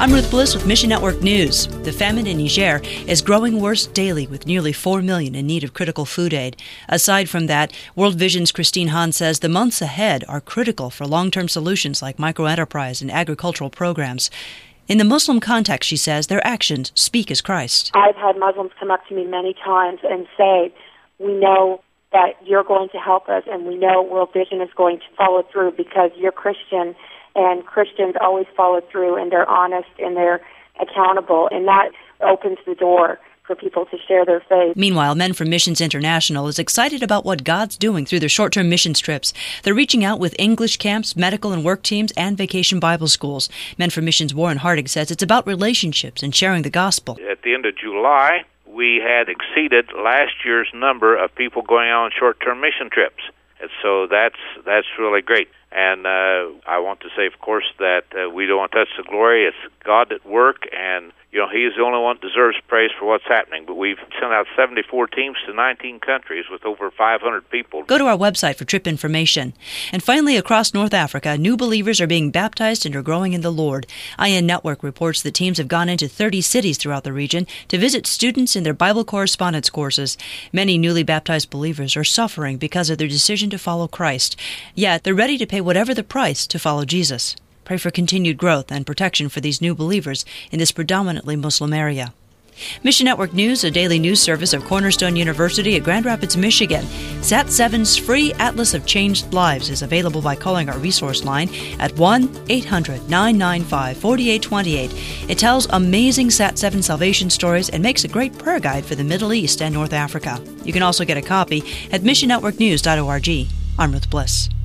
I'm Ruth Bliss with Mission Network News. The famine in Niger is growing worse daily, with nearly 4 million in need of critical food aid. Aside from that, World Vision's Christine Hahn says the months ahead are critical for long-term solutions like microenterprise and agricultural programs. In the Muslim context, she says, their actions speak as Christ. I've had Muslims come up to me many times and say, we know that you're going to help us, and we know World Vision is going to follow through because you're Christian, and Christians always follow through, and they're honest, and they're accountable, and that opens the door for people to share their faith. Meanwhile, Men for Missions International is excited about what God's doing through their short-term mission trips. They're reaching out with English camps, medical and work teams, and vacation Bible schools. Men for Missions' Warren Harding says it's about relationships and sharing the gospel. At the end of July, we had exceeded last year's number of people going on short-term mission trips. And so that's really great. And I want to say, of course, that we don't want to touch the glory. It's God at work, and He's the only one that deserves praise for what's happening. But we've sent out 74 teams to 19 countries with over 500 people. Go to our website for trip information. And finally, across North Africa, new believers are being baptized and are growing in the Lord. IN Network reports that teams have gone into 30 cities throughout the region to visit students in their Bible correspondence courses. Many newly baptized believers are suffering because of their decision to follow Christ. Yet, they're ready to pay whatever the price to follow Jesus. Pray for continued growth and protection for these new believers in this predominantly Muslim area. Mission Network News, a daily news service of Cornerstone University at Grand Rapids, Michigan. Sat7's free Atlas of Changed Lives is available by calling our resource line at 1-800-995-4828. It tells amazing Sat7 salvation stories and makes a great prayer guide for the Middle East and North Africa. You can also get a copy at missionnetworknews.org. I'm Ruth Bliss.